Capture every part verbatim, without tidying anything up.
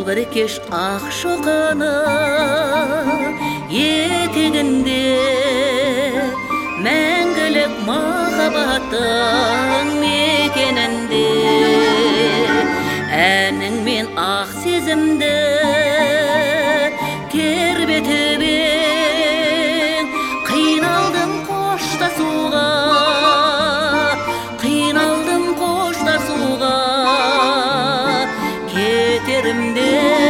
bir kеш ақ шоқының етегінде мәңгілік махаббаттың мекенінде әнің мен ақ сезімді тербетіп қиналдым қоштасуға, қиналдым қоштасуға, кетерімде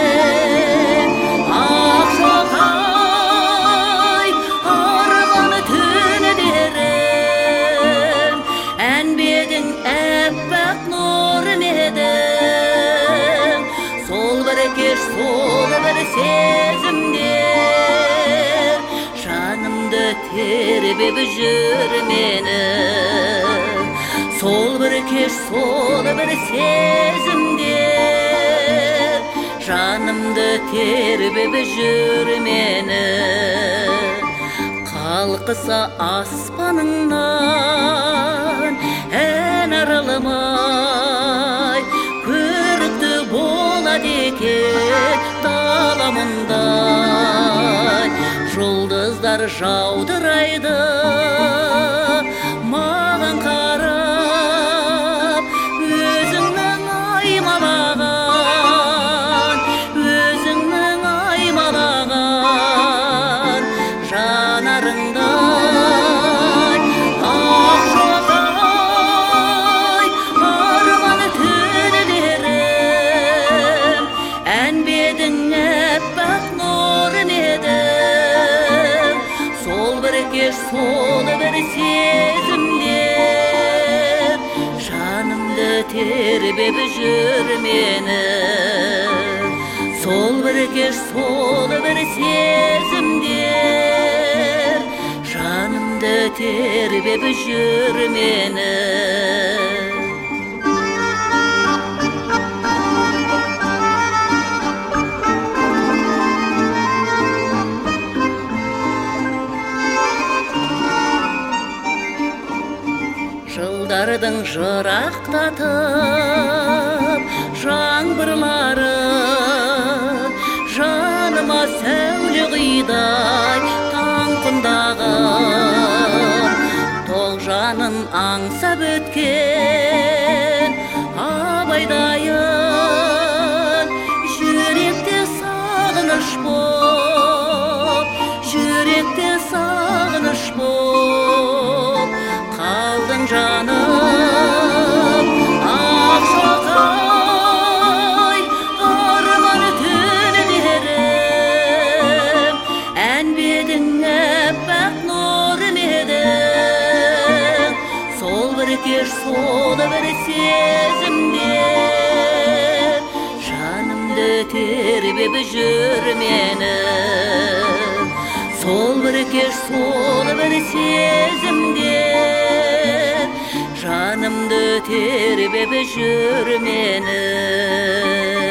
ақ шоқай арманы түнедерім, әнбедің әппақ нұрым едің. Сол бір кеш, сол бір сезімдер жанымды тербеп жүр менің. Сол бір кеш, сол бір сезімдер жанымды тербеп жүр менің. Қалқыса аспаныңнан ән арылмай, көрікті болады екен таламындай. Жұлдыздар жаудырайды маған қарап, өзіңнің аймалаған, өзіңнің аймалаған жанарыңдай. Ақ шоқай арманы түнедерім, әнбедің әппақ нұрым едің. Сол бір кеш, сол бір сезімдер жанымды тербеп жүр менің. Сол бір кеш, сол бір сезімдер жанымды тербеп жүр менің. Жылдардың жырақтатып жаңбырлары жаныма сәуле құйдай таң құндаған. Тоғжанын аңсап өткен абайдайын, жүректе сағыныш боп, жүректе сағыныш боп қалдың жаным. Ақ шоқай арманы түнедерім, әнбедің әппақ нұрым едің. Сол бір кеш, сол бір сезімдер жанымды тербеп жүр менің. Сол бір кеш, сол бір сезімдер жанымды тербеп жүр менің.